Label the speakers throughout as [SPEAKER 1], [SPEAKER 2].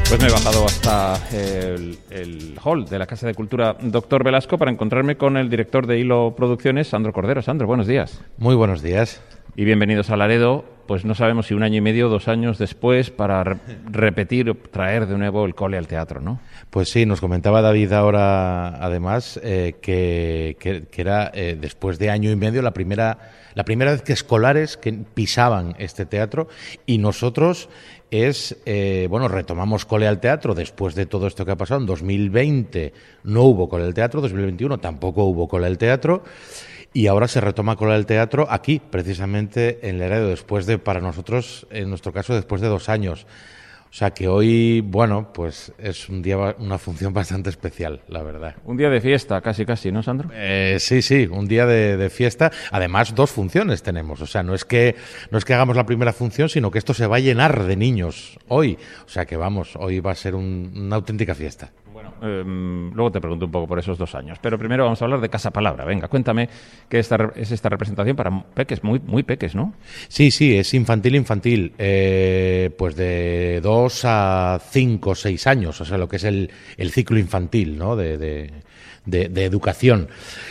[SPEAKER 1] Pues me he bajado hasta el hall de la Casa de Cultura Doctor Velasco para encontrarme con el director de Hilo Producciones, Sandro Cordero. Sandro, buenos días.
[SPEAKER 2] Muy buenos días.
[SPEAKER 1] Y bienvenidos a Laredo. Pues no sabemos si 1 año y medio, 2 años después, para repetir o traer de nuevo el cole al teatro, ¿no?
[SPEAKER 2] Pues sí, nos comentaba David ahora, además, que era después de 1 año y medio la primera vez que escolares que pisaban este teatro, y nosotros retomamos cole al teatro después de todo esto que ha pasado. En 2020 no hubo cole al teatro, 2021 tampoco hubo cole al teatro. Y ahora se retoma cole al teatro aquí, precisamente en Laredo, para nosotros, en nuestro caso, después de 2 años. O sea que hoy, bueno, pues es un día, una función bastante especial, la verdad.
[SPEAKER 1] Un día de fiesta, casi, ¿no, Sandro?
[SPEAKER 2] Sí, un día de fiesta. Además, 2 funciones tenemos. O sea, no es que hagamos la primera función, sino que esto se va a llenar de niños hoy. O sea que vamos, hoy va a ser una auténtica fiesta.
[SPEAKER 1] Bueno, luego te pregunto un poco por esos 2 años, pero primero vamos a hablar de Casa Palabra. Venga, cuéntame qué es esta representación para peques, muy peques, ¿no?
[SPEAKER 2] Sí, es infantil, pues de 2 a 5 o 6 años, o sea, lo que es el ciclo infantil, ¿no? de educación.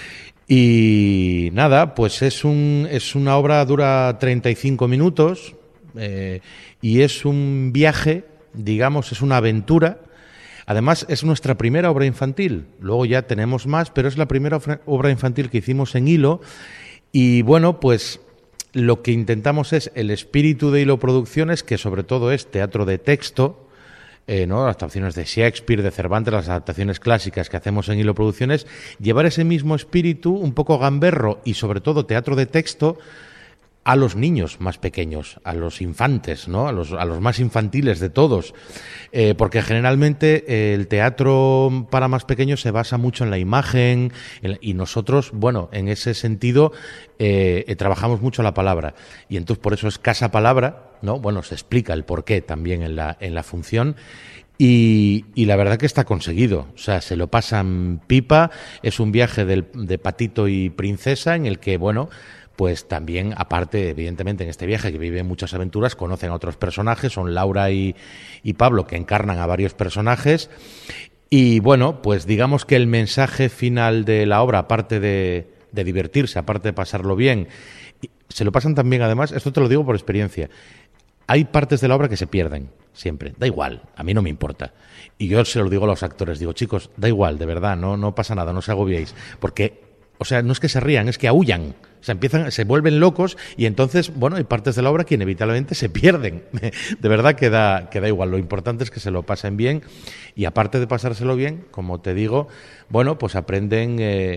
[SPEAKER 2] Y nada, pues es una obra, dura 35 minutos y es un viaje, digamos, es una aventura. Además, es nuestra primera obra infantil. Luego ya tenemos más, pero es la primera obra infantil que hicimos en Hilo. Y bueno, pues lo que intentamos es el espíritu de Hilo Producciones, que sobre todo es teatro de texto, ¿no? Las adaptaciones de Shakespeare, de Cervantes, las adaptaciones clásicas que hacemos en Hilo Producciones, llevar ese mismo espíritu, un poco gamberro y sobre todo teatro de texto, a los niños más pequeños, a los infantes, ¿no? A los más infantiles de todos, porque generalmente el teatro para más pequeños se basa mucho en la imagen, y nosotros, bueno, en ese sentido trabajamos mucho la palabra, y entonces por eso es Casa Palabra, ¿no? Bueno, se explica el porqué también en la función. Y la verdad que está conseguido, o sea, se lo pasan pipa. Es un viaje de patito y princesa en el que, bueno, pues también, aparte, evidentemente, en este viaje que viven muchas aventuras, conocen a otros personajes, son Laura y Pablo, que encarnan a varios personajes. Y bueno, pues digamos que el mensaje final de la obra, aparte de divertirse, aparte de pasarlo bien, se lo pasan también, además, esto te lo digo por experiencia, hay partes de la obra que se pierden siempre, da igual, a mí no me importa. Y yo se lo digo a los actores, digo, chicos, da igual, de verdad, no pasa nada, no os agobiéis, porque, o sea, no es que se rían, es que aúllan. O sea, se vuelven locos, y entonces, bueno, hay partes de la obra que inevitablemente se pierden. De verdad que da igual. Lo importante es que se lo pasen bien, y aparte de pasárselo bien, como te digo, bueno, pues aprenden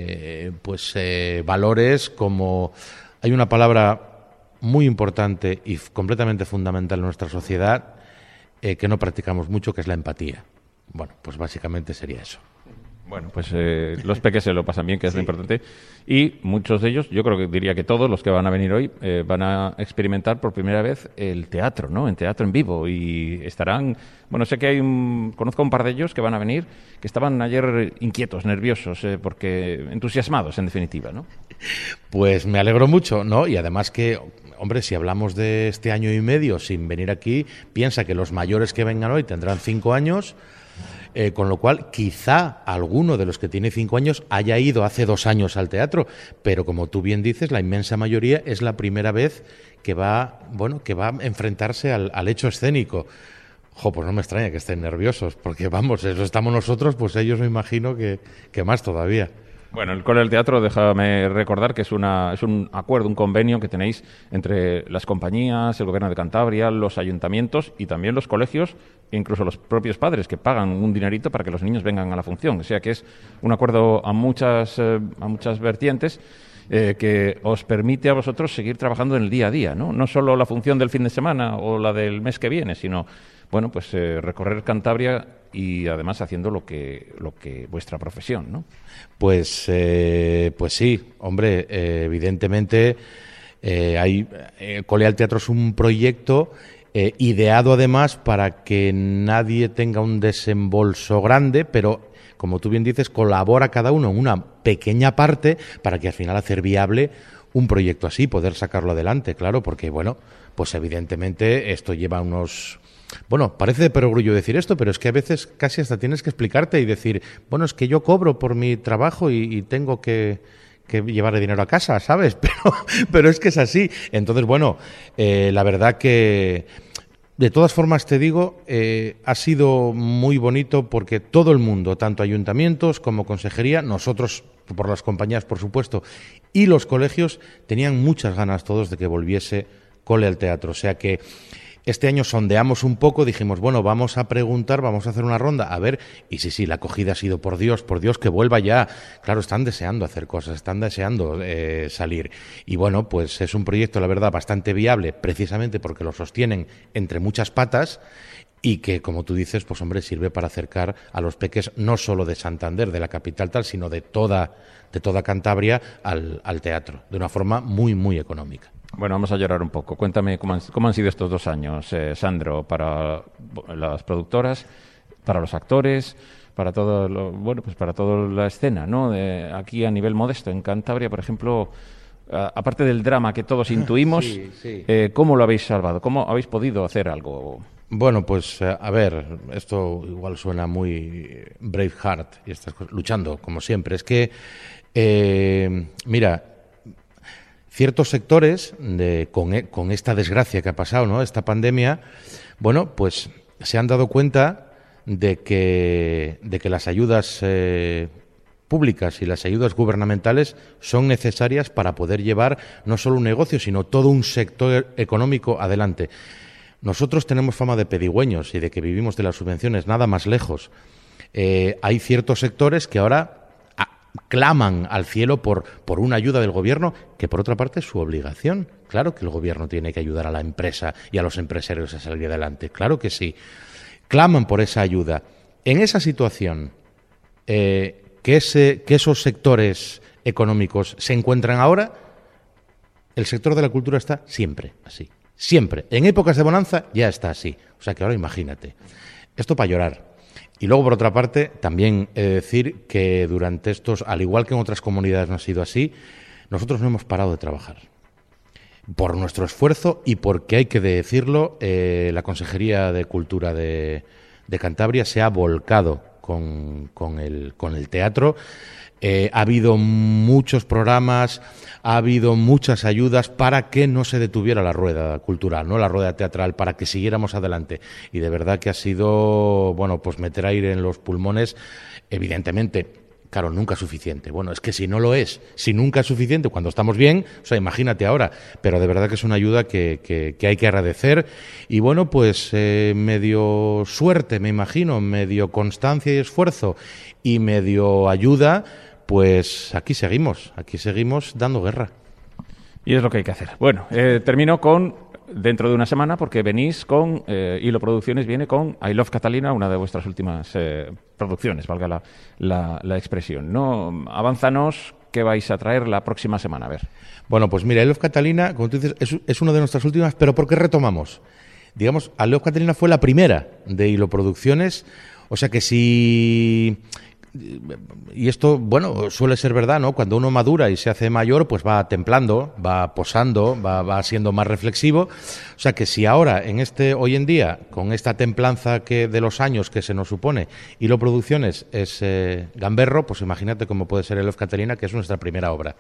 [SPEAKER 2] valores como... Hay una palabra muy importante y completamente fundamental en nuestra sociedad que no practicamos mucho, que es la empatía. Bueno, pues básicamente sería eso.
[SPEAKER 1] Bueno, pues los peques se lo pasan bien, que es lo importante. Y muchos de ellos, yo creo que diría que todos los que van a venir hoy, van a experimentar por primera vez el teatro, ¿no? En teatro en vivo. Y estarán... Bueno, sé que conozco a un par de ellos que van a venir, que estaban ayer inquietos, nerviosos, porque entusiasmados, en definitiva, ¿no?
[SPEAKER 2] Pues me alegro mucho, ¿no? Y además que... Hombre, si hablamos de este 1 año y medio sin venir aquí, piensa que los mayores que vengan hoy tendrán 5 años... con lo cual, quizá alguno de los que tiene 5 años haya ido hace 2 años al teatro, pero como tú bien dices, la inmensa mayoría es la primera vez que va a enfrentarse al hecho escénico. Pues no me extraña que estén nerviosos, porque vamos, eso estamos nosotros, pues ellos me imagino que más todavía.
[SPEAKER 1] Bueno, el Cole del Teatro, déjame recordar que es un acuerdo, un convenio que tenéis entre las compañías, el Gobierno de Cantabria, los ayuntamientos y también los colegios, e incluso los propios padres, que pagan un dinerito para que los niños vengan a la función. O sea que es un acuerdo a muchas vertientes, que os permite a vosotros seguir trabajando en el día a día, ¿no? No solo la función del fin de semana o la del mes que viene, sino, bueno, pues recorrer Cantabria y además haciendo lo que vuestra profesión, ¿no?
[SPEAKER 2] Pues sí, hombre, evidentemente Cole al Teatro es un proyecto ideado además para que nadie tenga un desembolso grande, pero como tú bien dices, colabora cada uno en una pequeña parte para que al final hacer viable un proyecto así, poder sacarlo adelante, claro, porque, bueno, pues evidentemente esto lleva unos... Bueno, parece de perogrullo decir esto, pero es que a veces casi hasta tienes que explicarte y decir, bueno, es que yo cobro por mi trabajo y tengo que llevar el dinero a casa, ¿sabes? Pero es que es así. Entonces, bueno, la verdad que... De todas formas, te digo, ha sido muy bonito porque todo el mundo, tanto ayuntamientos como consejería, nosotros por las compañías, por supuesto, y los colegios, tenían muchas ganas todos de que volviese Cole al teatro. O sea que este año sondeamos un poco, dijimos, bueno, vamos a preguntar, vamos a hacer una ronda, a ver, y sí, la acogida ha sido, por Dios, que vuelva ya. Claro, están deseando hacer cosas, están deseando salir. Y bueno, pues es un proyecto, la verdad, bastante viable, precisamente porque lo sostienen entre muchas patas y que, como tú dices, pues hombre, sirve para acercar a los peques no solo de Santander, de la capital tal, sino de toda Cantabria al teatro, de una forma muy, muy económica.
[SPEAKER 1] Bueno, vamos a llorar un poco. Cuéntame cómo han sido estos 2 años, Sandro, para las productoras, para los actores, para pues para toda la escena, ¿no? Aquí a nivel modesto, en Cantabria, por ejemplo, aparte del drama que todos intuimos, sí. ¿Cómo lo habéis salvado? ¿Cómo habéis podido hacer algo?
[SPEAKER 2] Bueno, pues a ver, esto igual suena muy Braveheart y estas cosas, luchando, como siempre. Es que, mira, ciertos sectores, con esta desgracia que ha pasado, ¿no?, esta pandemia, bueno, pues se han dado cuenta de que las ayudas públicas y las ayudas gubernamentales son necesarias para poder llevar no solo un negocio, sino todo un sector económico adelante. Nosotros tenemos fama de pedigüeños y de que vivimos de las subvenciones, nada más lejos. Hay ciertos sectores que ahora claman al cielo por una ayuda del gobierno, que por otra parte es su obligación. Claro que el gobierno tiene que ayudar a la empresa y a los empresarios a salir adelante, claro que sí. Claman por esa ayuda. En esa situación, que esos sectores económicos se encuentran ahora, el sector de la cultura está siempre así. Siempre. En épocas de bonanza ya está así. O sea que ahora imagínate. Esto para llorar. Y luego, por otra parte, también he de decir que durante estos, al igual que en otras comunidades no ha sido así, nosotros no hemos parado de trabajar. Por nuestro esfuerzo y porque, hay que decirlo, la Consejería de Cultura de Cantabria se ha volcado con el teatro. Ha habido muchos programas, ha habido muchas ayudas para que no se detuviera la rueda cultural, no la rueda teatral, para que siguiéramos adelante. Y de verdad que ha sido, bueno, pues meter aire en los pulmones, evidentemente. Claro, nunca es suficiente. Bueno, es que si no lo es, si nunca es suficiente cuando estamos bien, o sea, imagínate ahora. Pero de verdad que es una ayuda que hay que agradecer. Y bueno, pues medio suerte, me imagino, medio constancia y esfuerzo y medio ayuda, pues aquí seguimos dando guerra.
[SPEAKER 1] Y es lo que hay que hacer. Bueno, termino con... Dentro de una semana, porque venís con Hilo Producciones, viene con I Love Catalina, una de vuestras últimas producciones, valga la expresión, ¿no? Avánzanos, ¿qué vais a traer la próxima semana? A ver.
[SPEAKER 2] Bueno, pues mira, I Love Catalina, como tú dices, es una de nuestras últimas, pero ¿por qué retomamos? Digamos, I Love Catalina fue la primera de Hilo Producciones, o sea que si... Y esto, bueno, suele ser verdad, ¿no? Cuando uno madura y se hace mayor, pues va templando, va posando, va siendo más reflexivo. O sea que si ahora, hoy en día, con esta templanza de los años que se nos supone, Hilo Producciones es gamberro, pues imagínate cómo puede ser I Love Catalina, que es nuestra primera obra.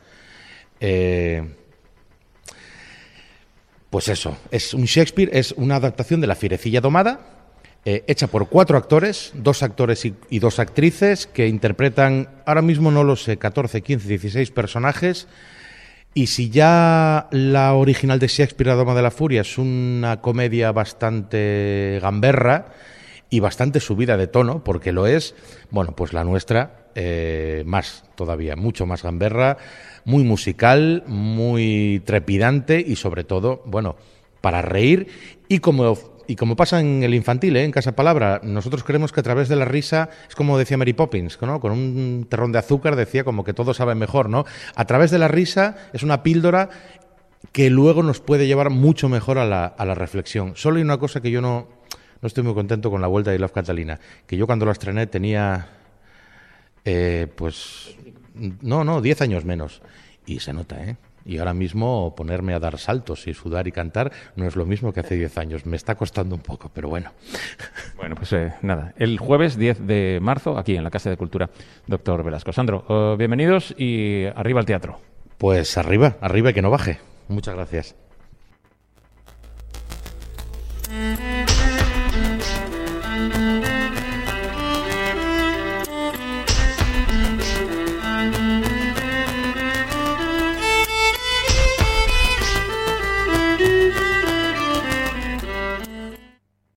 [SPEAKER 2] Pues eso, es un Shakespeare, es una adaptación de La Fierecilla domada, hecha por 4 actores, 2 actores y 2 actrices, que interpretan, ahora mismo no lo sé, 14, 15, 16 personajes. Y si ya la original de Shakespeare, La Dama de la Furia, es una comedia bastante gamberra y bastante subida de tono, porque lo es, bueno, pues la nuestra, más todavía, mucho más gamberra, muy musical, muy trepidante y sobre todo, bueno, para reír. Y como pasa en el infantil, en Casa Palabra, nosotros creemos que a través de la risa, es como decía Mary Poppins, ¿no? Con un terrón de azúcar decía como que todo sabe mejor, ¿no? A través de la risa es una píldora que luego nos puede llevar mucho mejor a la reflexión. Solo hay una cosa que yo no estoy muy contento con la vuelta de I Love Catalina, que yo cuando la estrené tenía, 10 años menos. Y se nota, Y ahora mismo ponerme a dar saltos y sudar y cantar no es lo mismo que hace 10 años. Me está costando un poco, pero bueno.
[SPEAKER 1] Bueno, pues nada, el jueves 10 de marzo, aquí en la Casa de Cultura, doctor Velasco. Sandro, bienvenidos y arriba al teatro.
[SPEAKER 2] Pues arriba, arriba y que no baje. Muchas gracias.